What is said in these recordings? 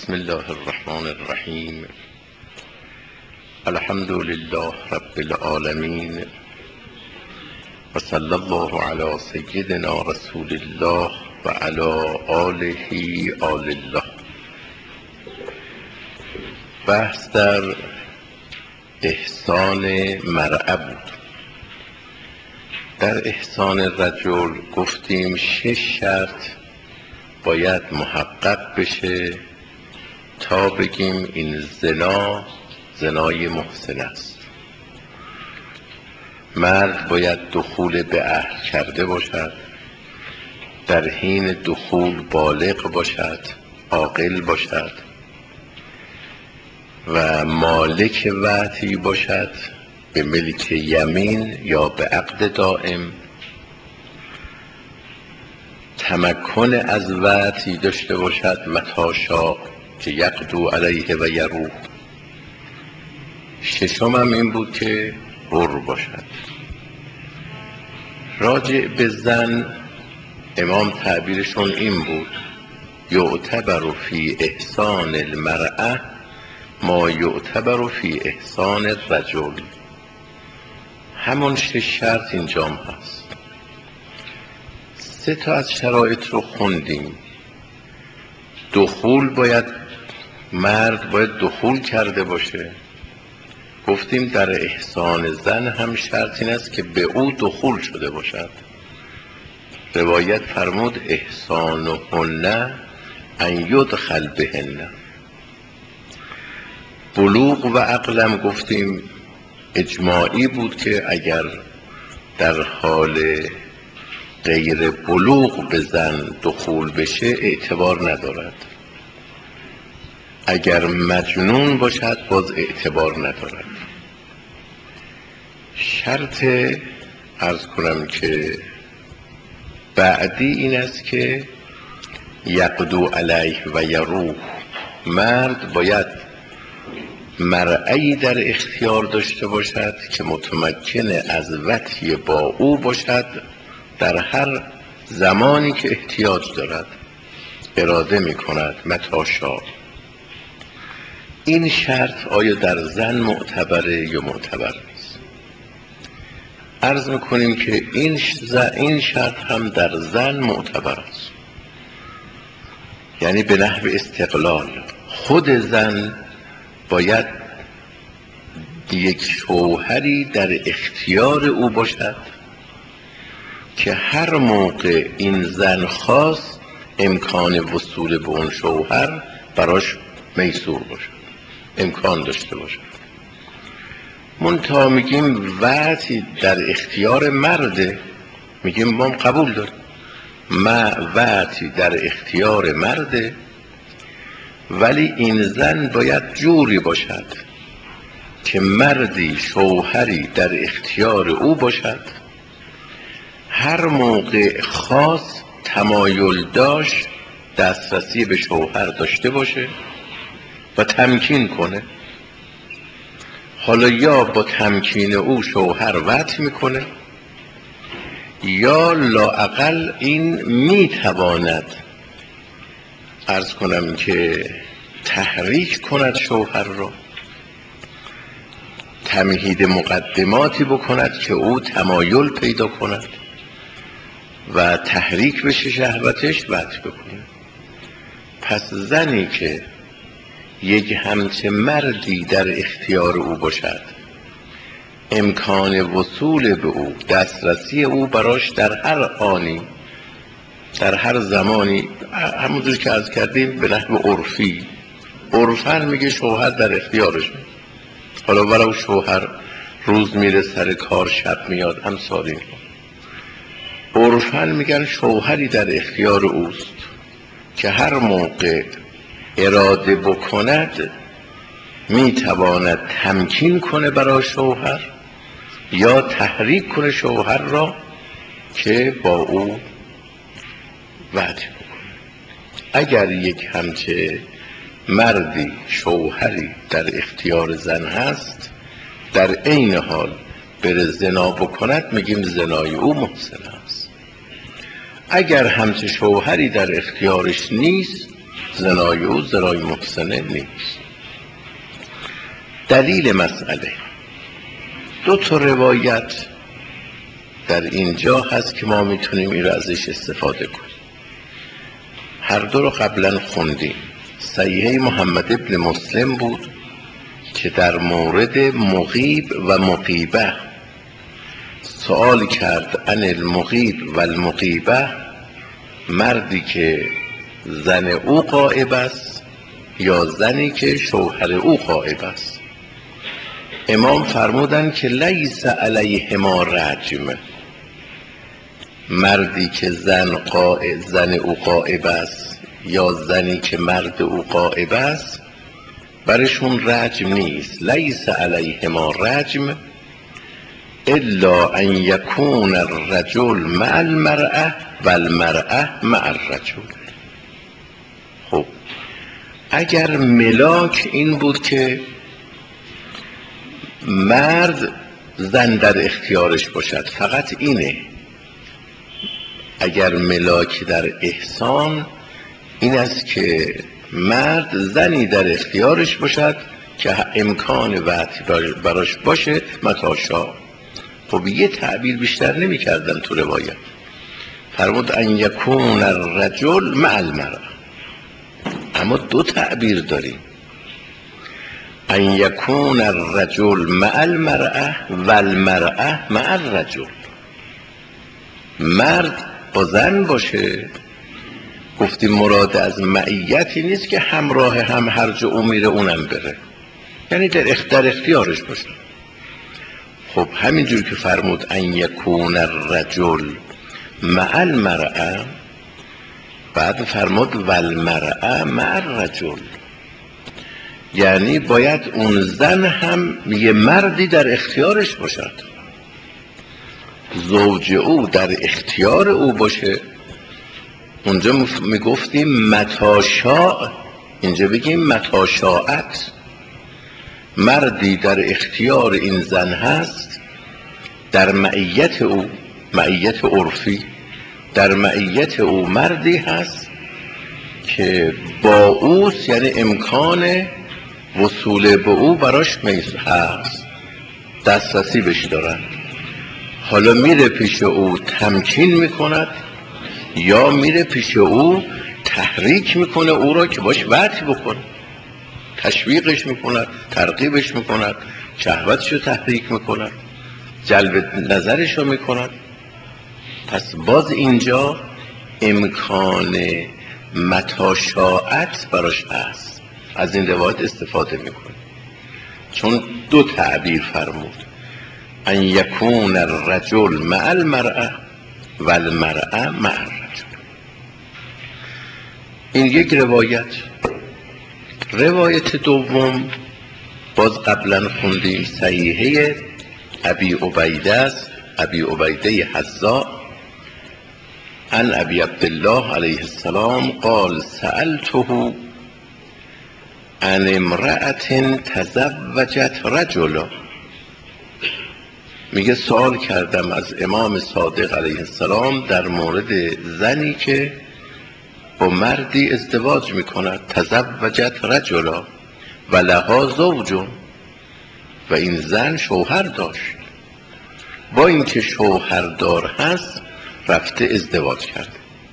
بسم الله الرحمن الرحیم. الحمد لله رب العالمین و صلی الله علی سیدنا رسول الله و علی آله آل الله. بحث در احسان مرأة بود. در احسان رجل گفتیم 6 شرط باید محقق بشه تا بگیم این زنای محسن است. مرد باید دخول به اهل کرده باشد، در حین دخول بالغ باشد، عاقل باشد و مالک وطی باشد به ملک یمین یا به عقد دائم، تمکن از وطی داشته باشد متاشا که یقدو علیه و یروح. ششم هم این بود که حر باشد. راجع به زن امام تعبیرشون این بود: یعتبر فی احسان المرأة ما یعتبر فی احسان الرجل. همون 6 شرط اینجام هست. 3 تا از شرایط رو خوندیم. مرد باید دخول کرده باشه. گفتیم در احسان زن هم شرط این است که به او دخول شده باشد. روایت فرمود احسانهن ان یدخل بهن. بلوغ و عقلم گفتیم اجماعی بود که اگر در حال غیر بلوغ به زن دخول بشه اعتبار ندارد، اگر مجنون باشد باز اعتبار ندارد. شرط عرض کنم که بعدی این است که یقدو علیه و یروح. مرد باید مرئی در اختیار داشته باشد که متمکن از وطی با او باشد در هر زمانی که احتیاج دارد، اراده می کند متاشا. این شرط آیا در زن معتبره یا معتبر نیست؟ عرض میکنیم که این شرط هم در زن معتبر است، یعنی به نحو استقلال. خود زن باید یک شوهری در اختیار او باشد که هر موقع این زن خواست امکان وصول به اون شوهر براش میسور باشد، امکان داشته باشد. منتها میگیم وقتی در اختیار مرده، میگیم ما قبول داریم وقتی در اختیار مرده، ولی این زن باید جوری باشد که مردی شوهری در اختیار او باشد، هر موقع خاص تمایل داشت دسترسی به شوهر داشته باشه و تمکین کنه. حالا یا با تمکین او شوهر وطی میکنه یا لااقل این میتواند عرض کنم که تحریک کند شوهر را، تمهید مقدماتی بکند که او تمایل پیدا کند و تحریک بشه شهوتش وطی بکنه. پس زنی که یک همچه مردی در اختیار او باشد، امکان وصول به او، دسترسی او براش در هر آنی در هر زمانی، همونجور که عرض کردیم به نحو عرفی، عرفاً میگه شوهر در اختیارش. حالا ولو شوهر روز میره سر کار، شب میاد، امثال این عرفاً میگن شوهری در اختیار اوست که هر موقع اراده بکند میتواند تمکین کنه برای شوهر یا تحریک کنه شوهر را که با او وطی بکنه. اگر یک همچه مردی شوهری در اختیار زن هست، در عین حال بره زنا بکند، میگیم زنای او محسن است. اگر همچه شوهری در اختیارش نیست، زنای او زنای محسنه نیست. دلیل مسئله، دو تا روایت در اینجا هست که ما میتونیم این رو ازش استفاده کنیم. هر دو رو قبلا خوندیم. صحیحه محمد ابن مسلم بود که در مورد مغیب و مغیبه سوال کرد عن المغیب و المغیبه، مردی که زن او غائب است یا زنی که شوهر او غائب است. امام فرمودن که لیس علیهما رجم، مردی که زن او غائب است یا زنی که مرد او غائب است برشون رجم نیست. لیس علیهما رجم الا ان یکون الرجل مع المرأة و المرأة مع الرجل. خب اگر ملاک این بود که مرد زن در اختیارش باشد، فقط اینه. اگر ملاک در احسان این است که مرد زنی در اختیارش باشد که امکان وطی براش باشه متاشا. خب یه تعبیر بیشتر نمی کردن تو روایت، فرمود ان یکون الرجل مع المرأة، اما دو تعبیر داریم، ان یکون الرجل مع المرأة و المرأة مع الرجل. مرد با زن باشه، گفتیم مراد از معیتی نیست که همراه هم هر جا او میره اونم بره، یعنی در اختیارش باشه. خب همینجور که فرمود ان یکون الرجل مع المرأة، بعد فرمود و المرأة مع الرجل، یعنی باید اون زن هم یه مردی در اختیارش باشد، زوج او در اختیار او باشه. اونجا میگفتیم متاشاء، اینجا بگیم متاشاءت، مردی در اختیار این زن هست در معیت او، معیت عرفی، در معیت او مردی هست که با اوست، یعنی امکان وصول به او براش هست، دسترسی بهش دارد. حالا میره پیش او تمکین میکند یا میره پیش او تحریک میکنه او را که باش وطی بکنه، تشویقش میکند، ترغیبش میکند، شهوتش رو تحریک میکند، جلب نظرش رو میکند. پس باز اینجا امکان متاشاءت براش هست، از این روایت استفاده میکنه، چون دو تعبیر فرمود، ان یکون الرجل مع المرأة و المرأة مع الرجل. این یک روایت. روایت دوم باز قبلا خوندیم، صحیحه ابی عبیده است، ابی عبیده حذاء عن ابی عبدالله علیه السلام قال سألته عن امرأة تزوجت رجلا، میگه سوال کردم از امام صادق علیه السلام در مورد زنی که با مردی ازدواج میکند، تزوجت رجلا و لها زوج، و این زن شوهر داشت، با اینکه شوهردار هست رفته ازدواج کرده.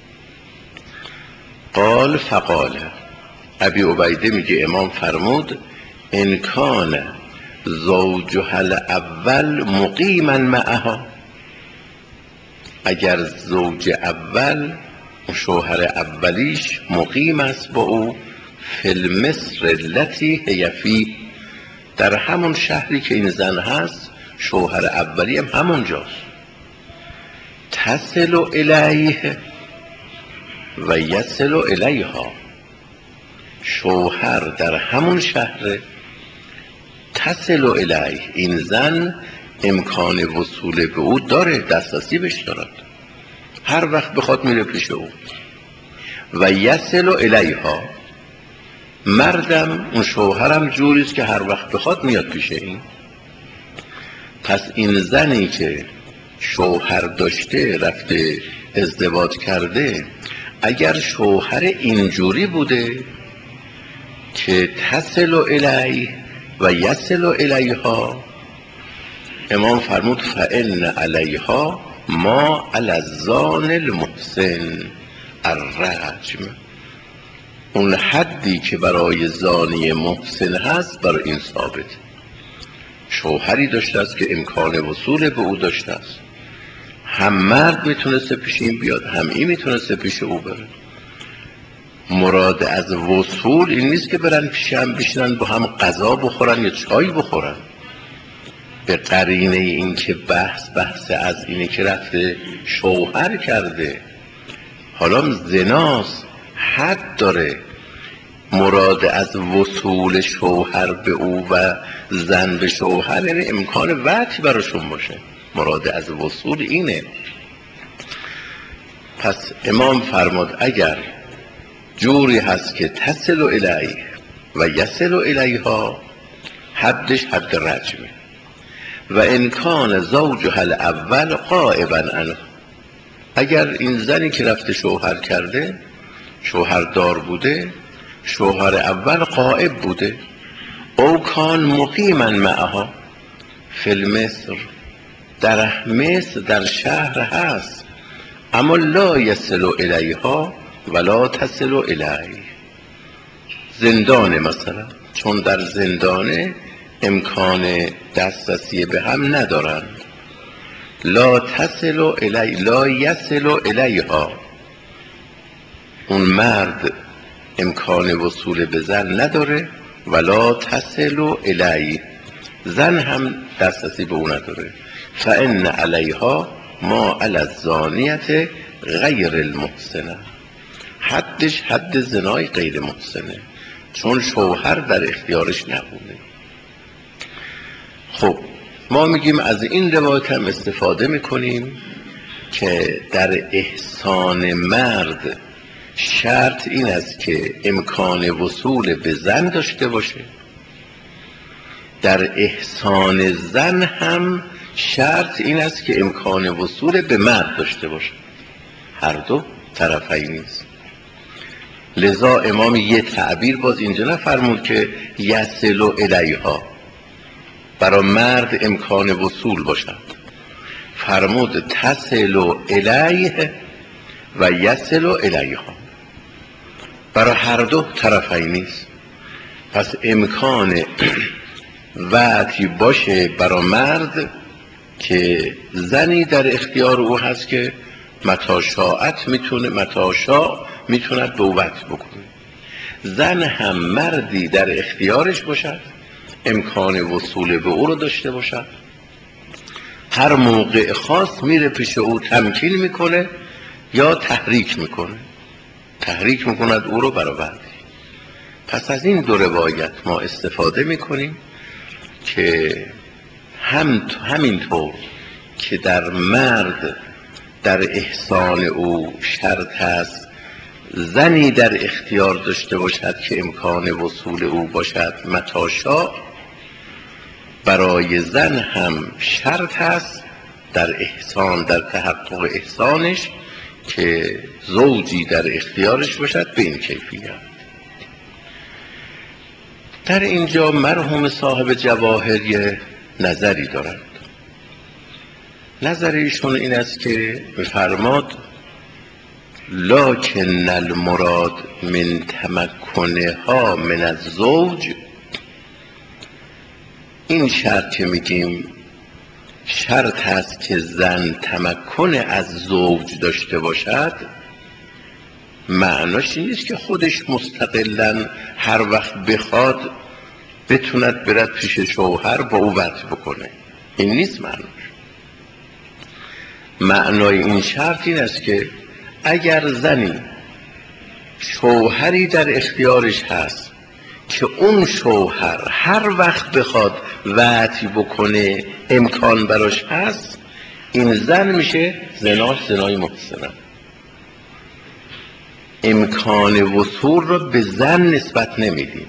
قال فقال، ابی عبیده میگه امام فرمود ان کان زوجها الاول مقیما معها، اگر زوج اول شوهر اولیش مقیم است با او، فی المصر التي هی فیه، در همون شهری که این زن هست شوهر اولی هم همون جاست، تصل الیه و یصل الیها، شوهر در همون شهر، تصل الیه، این زن امکان وصول به او داره، دسترسی بهش دارد، هر وقت بخواد میره پیش او. و یصل الیها، مردم اون شوهرم جوریست که هر وقت بخواد میاد پیش این. پس این زنی که شوهر داشته رفته ازدواج کرده، اگر شوهر اینجوری بوده که تصل الیه و یصل الیها، امام فرمود فان علیها ما علی الزان المحسن الرجم، اون حدی که برای زانی محسن هست برای این ثابت. شوهری داشته است که امکان وصول به او داشته است، هم مرد میتونسته پیش این بیاد، هم این میتونسته پیش او بره. مراد از وصول این نیست که برن پیش هم بشینن با هم غذا بخورن یا چای بخورن، به قرینه این که بحث از اینه که رفته شوهر کرده، حالا زناست، حد داره. مراد از وصول شوهر به او و زن به شوهر یعنی امکان وطی براشون باشه، مراد از وصول اینه. پس امام فرماد اگر جوری هست که تصل الیه و یصل الیها، حدش حد رجمه. و امکان زوجها الاول غائبا عنه، اگر این زنی که رفته شوهر کرده، شوهر دار بوده، شوهر اول غائب بوده، او کان مقیما معها فی مصر، در مصر در شهر هست، اما لا یصل الیها ولا تصل الیه، زندانه مثلا، چون در زندانه امکان دسترسی به هم ندارند، لا تصل الی لا یصل الیها، اون مرد امکان وصول به زن نداره، ولا تصل الی، زن هم دسترسی به او نداره. فان علیها ما علی الزانیه غیر المحسنه، حدش حد زنای غیر محسنه، چون شوهر در اختیارش نبوده. خب ما میگیم از این روایت هم استفاده میکنیم که در احسان مرد شرط این است که امکان وصول به زن داشته باشه، در احسان زن هم شرط این است که امکان وصول به مرد داشته باشه، هر دو طرفین نیست. لذا امام یه تعبیر باز اینجا نفرمود که یصل الیها، برای مرد امکان وصول باشد، فرمود تصل الیه و یصل الیها، برای هر دو طرفین نیست. پس امکان وقتی باشه برای مرد که زنی در اختیار او هست که متی شاءت میتونه، متی شاء میتوند به او وقت بکنه، زن هم مردی در اختیارش باشد، امکان وصول به او رو داشته باشد، هر موقع خاص میره پیش او تمکین میکنه یا تحریک میکند او رو برآورده. پس از این دو روایت ما استفاده میکنیم که همینطور که در مرد در احسان او شرط هست زنی در اختیار داشته باشد که امکان وصول او باشد متی شاء، برای زن هم شرط هست در احسان، در تحقق احسانش که زوجی در اختیارش باشد به این کیفیت. در اینجا مرحوم صاحب جواهر یه نظری دارد. نظر ایشون این است که بفرماد لکن المراد من تمکنها من الزوج، این شرط که میگیم شرط هست که زن تمکن از زوج داشته باشد، معناش این نیست که خودش مستقلاً هر وقت بخواد بتوند برد پیش شوهر با او وطء بکنه، این نیست معناش. معنای این شرط این است که اگر زنی شوهری در اختیارش هست که اون شوهر هر وقت بخواد وطء بکنه امکان براش هست، این زن میشه زنای محسنه، امکان وصول رو به زن نسبت نمیدیم،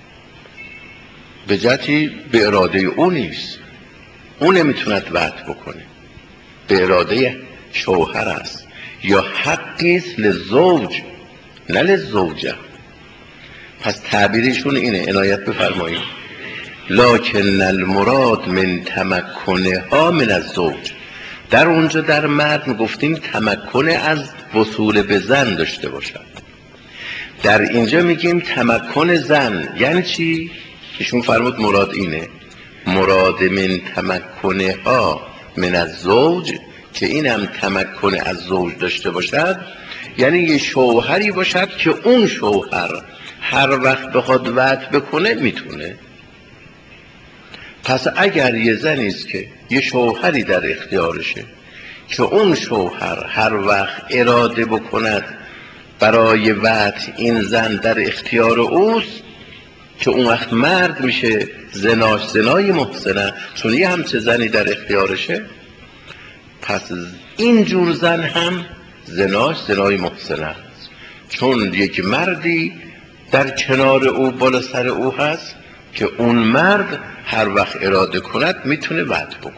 به جهتی به اراده او نیست، اون نمیتوند وطء بکنه، به اراده شوهر است، یا حقی است لزوج نه للزوجه. پس تعبیرشون اینه، عنایت بفرمایید. لکن المراد من تمکنها من الزوج. در اونجا در مرد میگفتیم تمکن از وصول به زن داشته باشد، در اینجا میگیم تمکن زن. یعنی چی؟ ایشون فرمود مراد اینه، مراد من تمکنها من الزوج، که اینم تمکن از زوج داشته باشد، یعنی یه شوهری باشد که اون شوهر هر وقت بخواد وعد بکنه میتونه. پس اگر یه زنی است که یه شوهری در اختیارشه که اون شوهر هر وقت اراده بکند برای وعد این زن در اختیار اوست، که اون وقت مرد میشه زناش زنای محسنه، چون یه همچه زنی در اختیارشه، پس این جور زن هم زناش زنای محسنه است، چون یک مردی در کنار او بالا سر او هست که اون مرد هر وقت اراده کند میتونه وعد بکنه.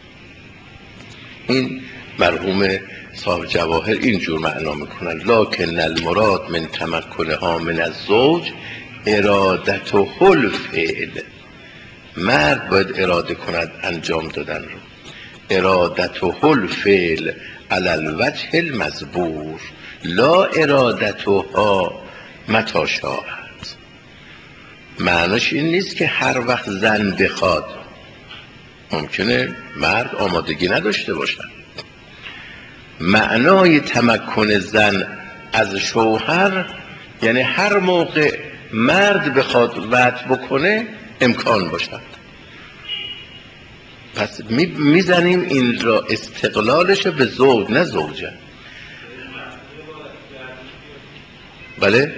این مرحوم صاحب جواهر اینجور معنا میکنن، لکن المراد من تمکنها من الزوج ارادت و الفعل. مرد باید اراده کند انجام دادن رو، ارادت و الفعل علی الوجه المذکور، لا ارادتها متی شاءت. معناش این نیست که هر وقت زن بخواد، ممکنه مرد آمادگی نداشته باشد. معنای تمکن زن از شوهر یعنی هر موقع مرد بخواد وعد بکنه امکان باشد. پس میزنیم این را استقلالش به زوج نه زوجه. بله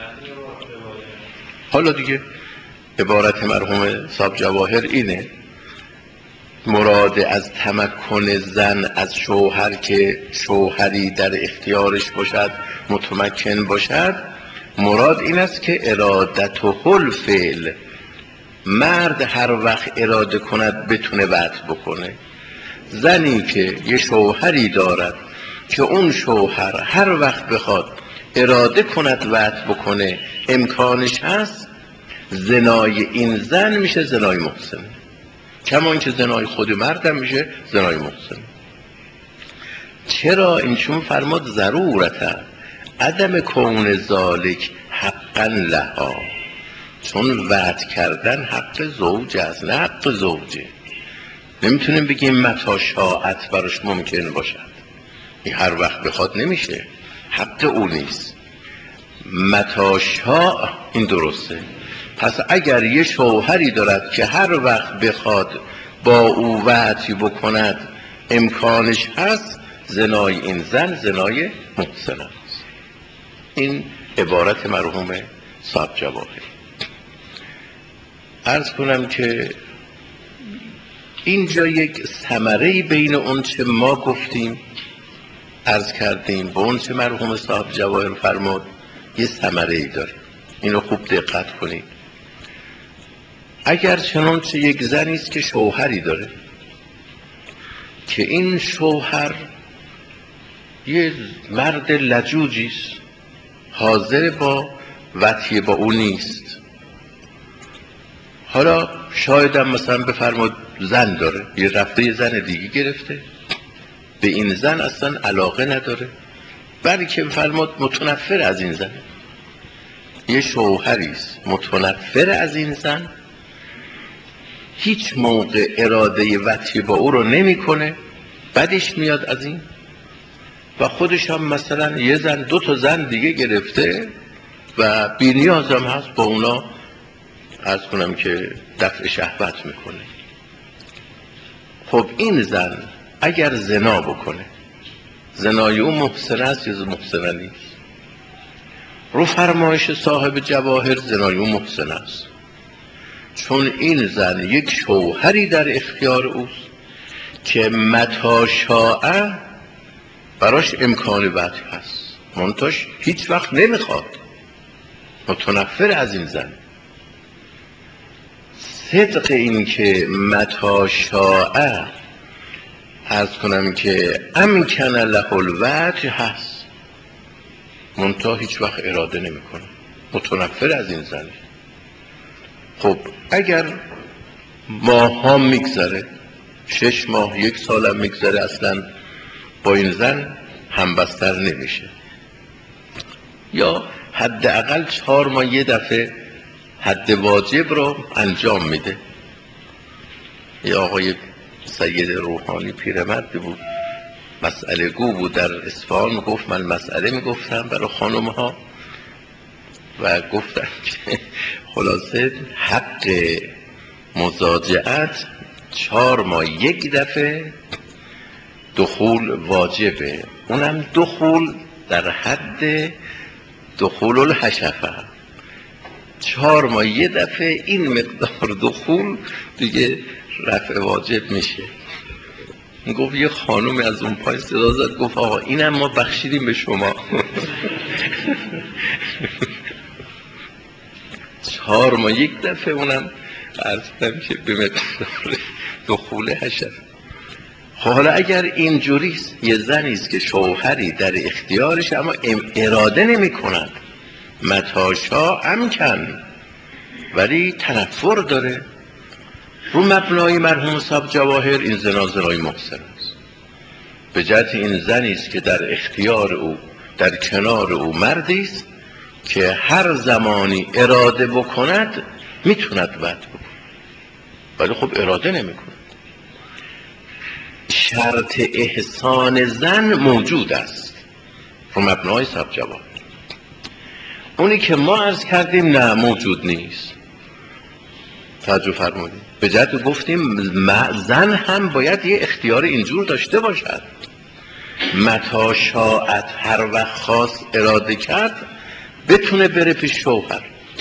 حالا دیگه عبارت مرحوم صاحب جواهر اینه، مراد از تمکن زن از شوهر که شوهری در اختیارش باشد، متمکن باشد، مراد این است که ارادت و الفعل، مرد هر وقت اراده کند بتونه وعد بکنه. زنی که یه شوهری دارد که اون شوهر هر وقت بخواد اراده کند وعد بکنه امکانش هست، زنای این زن میشه زنای محسن، کما اینکه زنای خود مردم میشه زنای محسن. چرا؟ این چون فرماد ضرورتا عدم کون ذالک حقا لها، چون وعد کردن حق زوج است نه حق زوجه. نمیتونیم بگیم متی شاءت براش ممکن باشد، این هر وقت بخواد نمیشه، حق او نیست. متی شاء این درسته. پس اگر یه شوهری دارد که هر وقت بخواد با او وعدی بکند امکانش هست، زنای این زن زنای محسن است. این عبارت مرحوم صاحب جواهر. عرض کنم که اینجا یک ثمره بین اون چه ما گفتیم عرض کردیم با اون چه مرحوم صاحب جواهر فرمود یه ثمره داره، اینو خوب دقت کنید. اگر چنانچه یک زنی است که شوهری داره که این شوهر یه مرد لجوجی است، حاضر با وطیه با او نیست، حالا شاید هم مثلا بفرماد زن داره، یه رفته یه زن دیگه گرفته، به این زن اصلا علاقه نداره، بلکه بفرماد متنفر از این زن، یه شوهری است متنفر از این زن، هیچ موقع اراده وطی با او رو نمیکنه، بدش میاد از این، و خودش هم مثلا یه زن دو تا زن دیگه گرفته و بی نیاز هم هست با اونا، عرض کنم که دفع شهوت میکنه. خب این زن اگر زنا بکنه، زنای او محسن است یا محسن نیست؟ رو فرمایش صاحب جواهر زنای او محسن است، چون این زن یک شوهری در اختیار اوست که متی شاء براش امکان وعد هست، منتاش هیچ وقت نمیخواد، متنفر از این زن. صدق این که متی شاء عرض کنم که امکن له الوعد هست، منتها هیچ وقت اراده نمیکنه، متنفر از این زن. خب اگر ماه ها میگذره، 6 ماه 1 سالم میگذره، اصلا با این زن همبستر نمیشه، یا حداقل 4 ماه یه دفعه حد واجب رو انجام میده. یه آقای سید روحانی پیرمردی بود، مسئله گو بود در اصفهان، گفت من مسئله میگفتم برای خانم ها و گفتم که خلاصه حق مزاجعت 4 ماه 1 دفعه دخول واجبه، اونم دخول در حد دخول الحشفه. 4 ماه 1 دفعه این مقدار دخول دیگه رفع واجب میشه. گفت یه خانومی از اون پای صدا زد، گفت آقا اینم ما بخشیدیم به شما. 4 ماه 1 دفعه، اونم عرض که به مقدار دخول حشفه. خب حالا اگر اینجوریست، یه زنیست که شوهری در اختیارش اما اراده نمی کند، متاشا امکن، ولی تنفر داره، رو مبنای مرحوم صاحب جواهر این زنا زنای محسن است. به جهت این زنیست که در اختیار او، در کنار او مردیست که هر زمانی اراده بکند میتوند بد بکند، ولی خب اراده نمی کند. شرط احسان زن موجود است رو مبنای صاحب جواهر. اونی که ما عرض کردیم نه موجود نیست. توجه فرمودید، به جهت گفتیم زن هم باید یه اختیار اینجور داشته باشد، متا شاعت، هر وقت خواست اراده کرد بتونه بره پیش شوهر،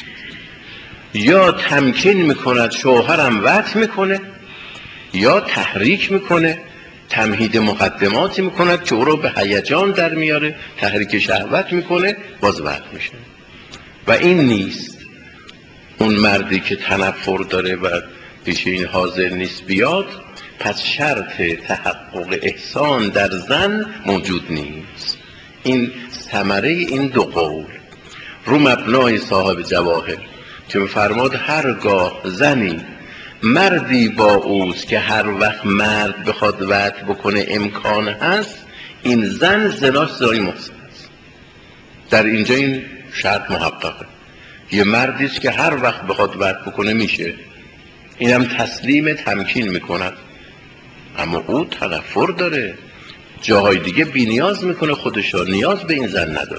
یا تمکین میکند شوهرم وطع میکنه، یا تحریک میکنه، تمهید مقدماتی میکند که او رو به هیجان در میاره، تحریک شهوت میکنه، باز وطع میشه. و این نیست. اون مردی که تنفر داره و پیش این حاضر نیست بیاد، پس شرط تحقق احسان در زن موجود نیست. این ثمره این دو قول رو مبنای صاحب جواهر که می‌فرماد هرگاه زنی مردی با اوست که هر وقت مرد بخواد وطع بکنه امکان هست، این زن زناش زنای محسن است. در اینجا این شرط محققه. یه مردیست که هر وقت بخواد وطع بکنه میشه، اینم تسلیم تمکین میکند، اما او تنفر داره، جاهای دیگه بی نیاز میکنه خودشو، نیاز به این زن نداره.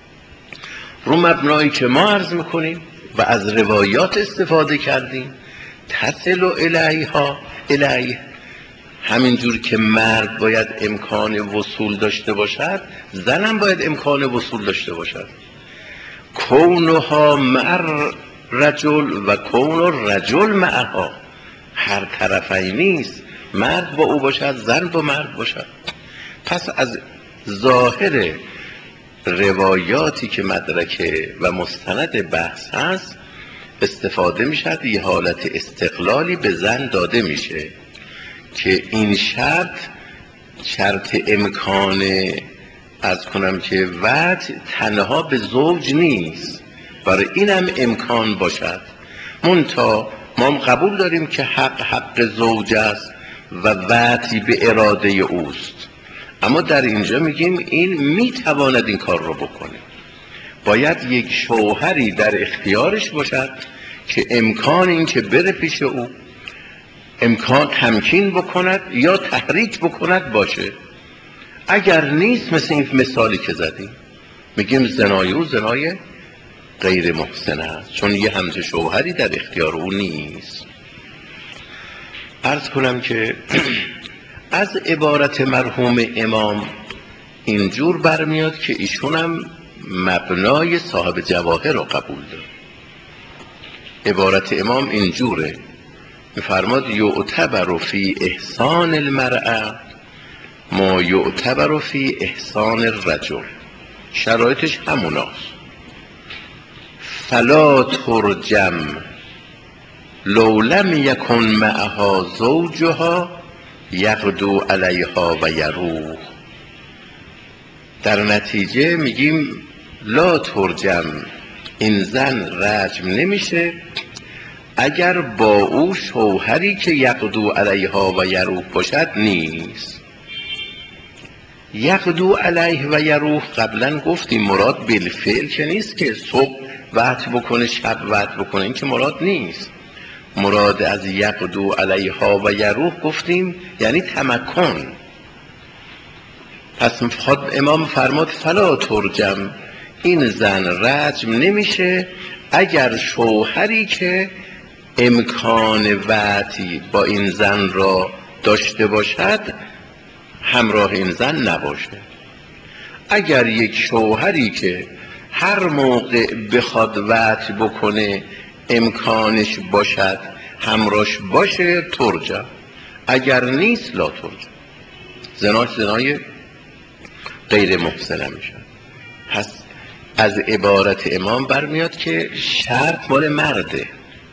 رو مبنایی که ما عرض میکنیم و از روایات استفاده کردیم، تصل الیها الیه، همینجور که مرد باید امکان وصول داشته باشد، زنم باید امکان وصول داشته باشد. کونها مع رجل و کون رجل معها، هر طرفی نیست، مرد با او باشد، زن با مرد باشد. پس از ظاهر روایاتی که مدرکه و مستند بحث هست استفاده میشد، یه حالت استقلالی به زن داده میشه که این شرط امکان از کنم که وطع تنها به زوج نیست، برای اینم امکان باشد. منتها ما هم قبول داریم که حق زوج است و وطعی به اراده اوست، اما در اینجا میگیم این میتواند این کار رو بکنه. باید یک شوهری در اختیارش باشد که امکان این که بره پیش او، امکان تمکین بکند یا تحریک بکند باشه. اگر نیست، مثل این مثالی که زدیم، میگیم زنای او زنای غیر محسن است، چون یه همزه شوهری در اختیار او نیست. عرض کنم که از عبارت مرحوم امام اینجور برمیاد که ایشون هم مبنای صاحب جواهر رو قبول داره. عبارت امام اینجوره، میفرماد یعتبر فی احسان المرأة ما یعتبر فی احسان الرجل، شرایطش هموناست. فلا ترجم لو لم یکن معها زوجها یغدو علیها و یروح. در نتیجه میگیم لا ترجم، این زن رجم نمیشه اگر با او شوهری که یقدو علیها و یروح باشد نیست. یقدو علیه و یروح قبلا گفتیم مراد بالفعل که نیست که صبح وعد بکنه شب وعد بکنه، این که مراد نیست. مراد از یقدو علیها و یروح گفتیم یعنی تمکن. پس امام فرمود فلا ترجم، این زن رجم نمیشه اگر شوهری که امکان وعدی با این زن را داشته باشد همراه این زن نباشه. اگر یک شوهری که هر موقع بخواد وعد بکنه امکانش باشد همراهش باشه ترجم، اگر نیست لا ترجم. زناش زنای غیر محسنه میشه. پس از عبارت امام برمیاد که شرط مال مرده.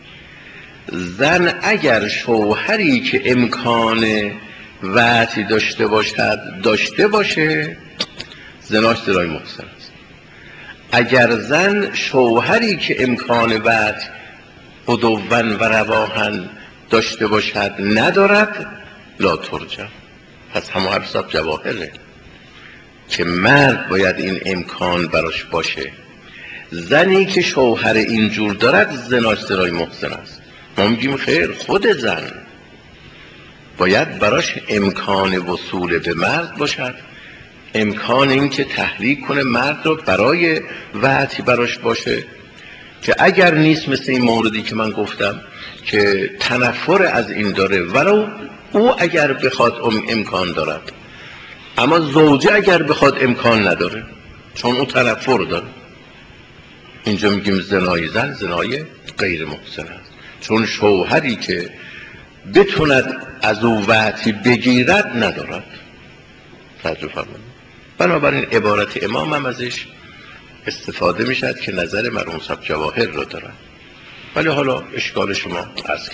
زن اگر شوهری که امکان وعدی داشته باشه زناش زنای محسن است. اگر زن شوهری که امکان وعد عدوًا و رواحاً داشته باشد ندارد لا ترجم. پس همه حرصاب جواهره که مرد باید این امکان براش باشه. زنی که شوهر اینجور دارد زناش زنای محسن است. ما میگیم خیر، خود زن باید براش امکان وصول به مرد باشد، امکان این که تحریک کنه مرد رو برای وعدی براش باشه، که اگر نیست مثل این موردی که من گفتم که تنفر از این داره ولو او اگر بخواد امکان دارد، اما زوجه اگر بخواد امکان نداره چون او تنفر داره، اینجا میگیم زنای زن زنای غیر محسن است. چون شوهری که بتوند از او وعدی بگیرد ندارد. توجه فرمایید. بنابراین عبارت امام هم ازش استفاده میشد که نظر مرحوم صاحب جواهر رو دارن. ولی حالا اشکال شما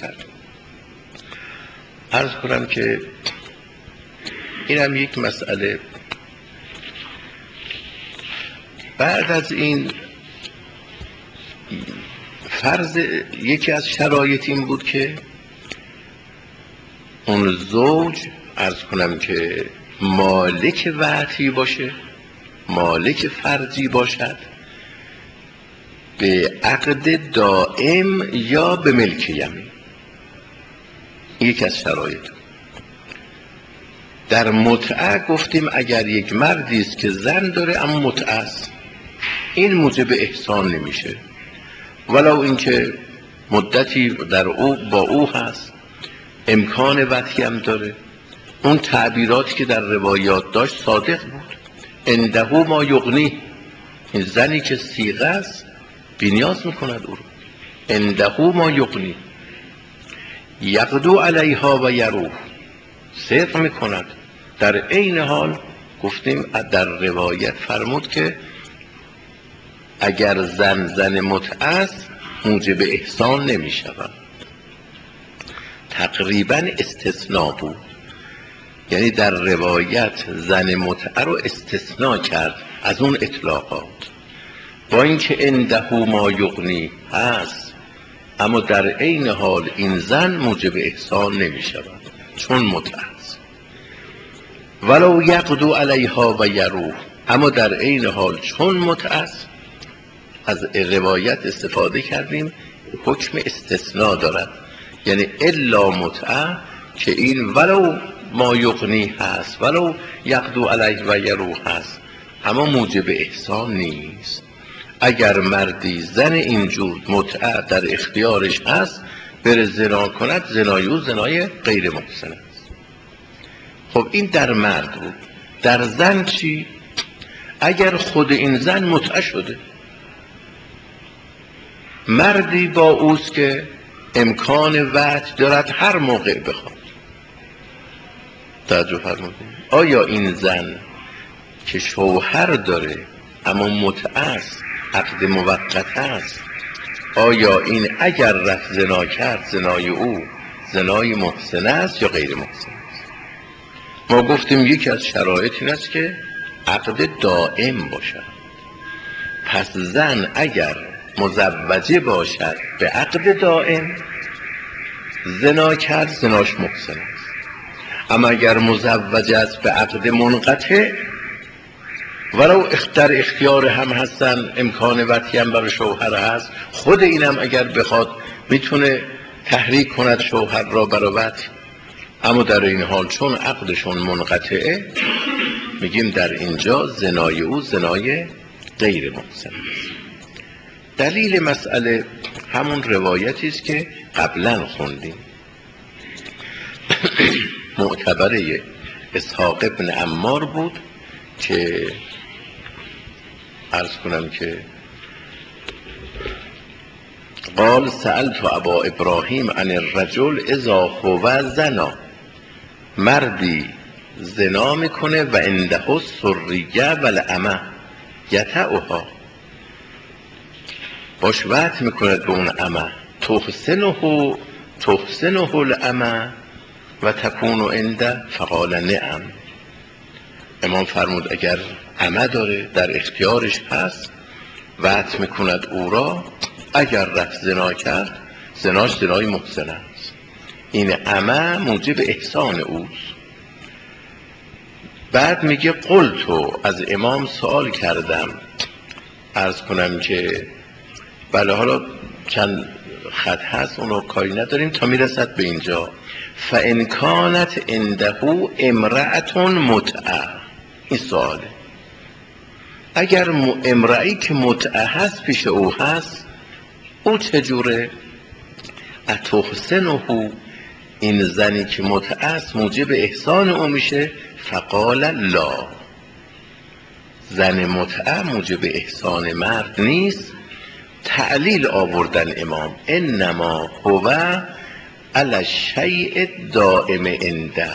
عرض کنم که این هم یک مسئله. بعد از این فرض یکی از شرایط این بود که اون زوج عرض کنم که مالک وعدی باشه، مالک فرضی باشد به عقد دائم یا به ملک یمین. یکی از شرایط. در متعه گفتیم اگر یک مردی است که زن داره اما متعه است، این موجب احسان نمیشه ولو اینکه مدتی در او با او هست، امکان وطی هم داره. اون تعبیراتی که در روایات داشت صادق بود. اندهو ما یغنی، این زنی که صیغه است بی‌نیاز میکند او رو. اندهو ما یغنی یقدو علیها و یروح، صدق میکند. در عین حال گفتیم در روایت فرمود که اگر زن متعه است موجب احسان نمیشود. تقریبا استثناء بود، یعنی در روایت زن متعه رو استثناء کرد از اون اطلاقات، با اینکه اندهو ما یغنی هست اما در عین حال این زن موجب احسان نمی شود چون متعه است. ولو یقدو علیها و یروح، اما در عین حال چون متعه است از روایت استفاده کردیم حکم استثناء دارد، یعنی الا متعه که این ولو ما یغنی هست ولو یقدو علیه و یروح هست اما موجب احسان نیست. اگر مردی زن اینجور متعه در اختیارش هست بره زنا کند، زنای او زنای غیر محسن است. خب این در مرد بود. در زن چی؟ اگر خود این زن متعه شده، مردی با اوست که امکان وعد دارد هر موقع بخواد. توجه فرمودید. آیا این زن که شوهر داره اما متعه است، عقد موقت است، آیا این اگر رفت زنا کرد زنای او زنای محسن است یا غیر محسن است؟ ما گفتیم یکی از شرایط این است که عقد دائم باشد. پس زن اگر مزوجه باشد به عقد دائم زنا کرد، زناش محسن است. اما اگر مزوجه است به عقد منقطع ولو در اختیار هم هستن، امکان وطی هم برای شوهر هست، خود اینم اگر بخواد میتونه تحریک کند شوهر را برای وطی، اما در این حال چون عقدشون منقطعه میگیم در اینجا زنای او زنای غیر محسن است. دلیل مسئله همون روایتی است که قبلا خوندیم معتبره اسحاق ابن عمار بود که عرض کنم که قال سألت ابا ابراهیم عن الرجل اذا هو زنا، مردی زنا میکنه و عنده السریه والامه یطأها، باش وطی میکنه به اون امه، تحسنه الامه و تکون عنده، فقال نعم. امام فرمود اگر امه داره در اختیارش هست وطی میکند او را، اگر رفت زنا کرد زناش زنای محسن است. این امه موجب احسان اوست. بعد میگه قلتو، از امام سوال کردم، عرض کنم که بله حالا چند خط هست اونو کاری نداریم تا میرسد به اینجا. فان کانت عنده امرأة متعه، این سواله، اگر امرئی که متعه هست پیش او هست او چجوره؟ اتحسنه، این زنی که متعه است موجب احسان او میشه؟ فقال لا، زن متعه موجب احسان مرد نیست. تعلیل آوردن امام انما هو علی الشیء الدائم عنده،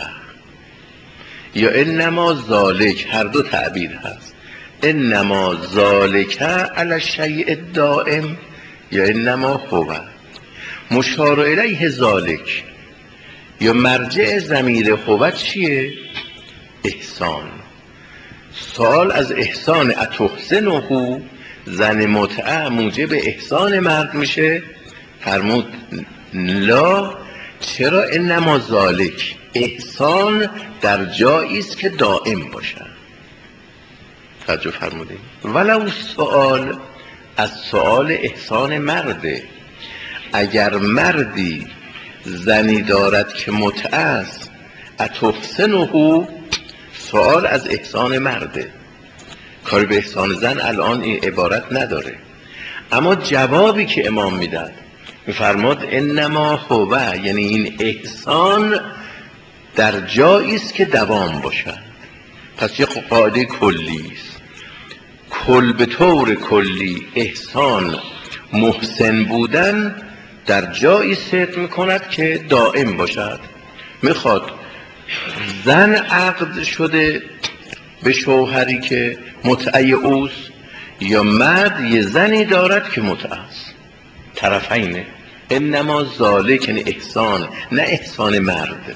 یا انما ذالک، هر دو تعبیر هست، انما ذالک علی الشیء الدائم یا انما هو. مشار الیه ذالک یا مرجع ضمیر هو چیه؟ احسان. سوال از احسان اتحسنه، زن متعه موجب احسان مرد میشه؟ فرمود لا. چرا؟ انما ذالک، احسان در جایی است که دائم باشه. توجه فرمودید؟ ولو سوال از سوال احسان مرده، اگر مردی زنی دارد که متعه است اتحسنه، سوال از احسان مرده، کاری به احسان زن الان این عبارت نداره. اما جوابی که امام میداد میفرماد انما هو، یعنی این احسان در جایی است که دوام باشد. پس یه قاعده کلی است، کل به طور کلی احسان محسن بودن در جایی صدق میکند که دائم باشد. میخواد زن عقد شده به شوهری که متعه اوست یا مرد یه زنی دارد که متعه است، طرفینه. انما ذالک یعنی احسان، نه احسان مرد.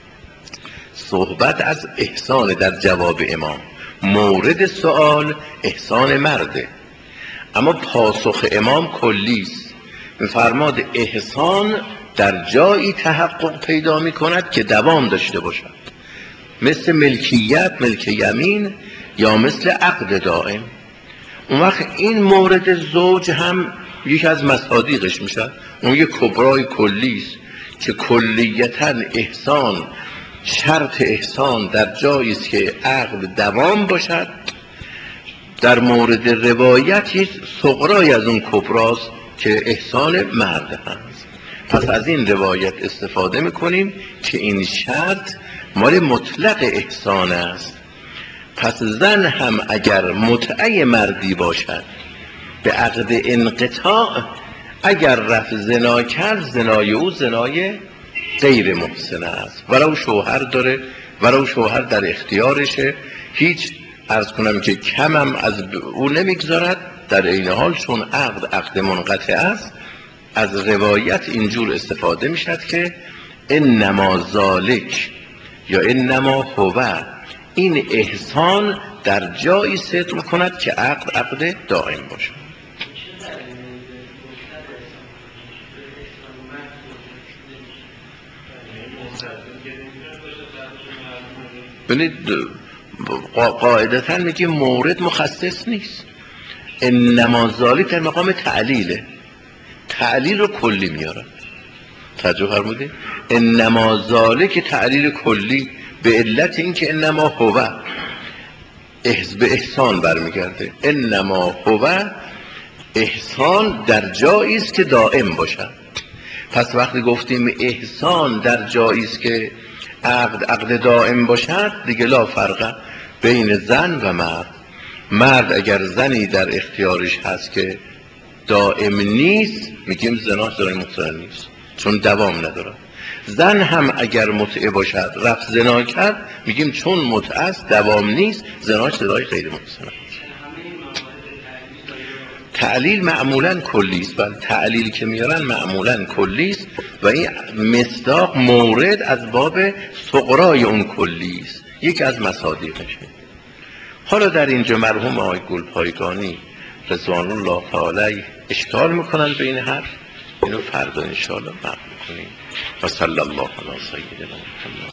صحبت از احسان در جواب امام، مورد سوال احسان مرده، اما پاسخ امام کلیست. میفرماد احسان در جایی تحقق پیدا میکند که دوام داشته باشد، مثل ملکیت، ملک یمین، یا مثل عقد دائم. اون وقت این مورد زوج هم یکی از مصادیقش میشه، اون یک کبرای کلیست که کلیتا احسان، شرط احسان در جایی است که عقد دوام باشد. در مورد روایتی صغرای از اون کبراست که احسان مرد هست. پس از این روایت استفاده میکنیم که این شرط مال مطلق احسان است. پس زن هم اگر متعه مردی باشد به عقد انقطاع، اگر رفت زنا کرد زنای او زنای غیر محسن است، ولو شوهر داره، ولو شوهر در اختیارشه، هیچ عرض کنم که کمم از او نمیگذارد. در این حال چون عقد منقطع است، از روایت اینجور استفاده میشد که انما ذالک یا انما هو، این احسان در جایی صدق میکند که عقد دائم باشه. ببینید قاعدتا میگه مورد مخصص نیست. انما ذالک در مقام تعلیله، تعلیل رو کلی میاره. توجه فرمودید؟ انما ذالک تعلیل کلی به علت اینکه انما هو به احسان برمیگرده. انما هو احسان در جایی است که دائم باشد. پس وقتی گفتیم احسان در جایی است که عقد دائم باشد، دیگه لا فرق بین زن و مرد. مرد اگر زنی در اختیارش هست که دائم نیست، میگیم زناش دائم مطلق نیست، چون دوام نداره. زن هم اگر متعه باشد رفت زنا کرد، میگیم چون متعه است دوام نیست، زناش زنای غیر محسن. تعلیل معمولا کلی است، بله تعلیل که میارن معمولا کلی است و این مصداق مورد از باب صغرای اون کلی است، یکی از مصادیقشه. حالا در اینجا مرحوم آقای گلپایگانی رضوان الله تعالی اشکال میکنن به این حرف، اینو فردا انشاءالله بحث میکنیم. و صلی الله علی سیدنا محمد.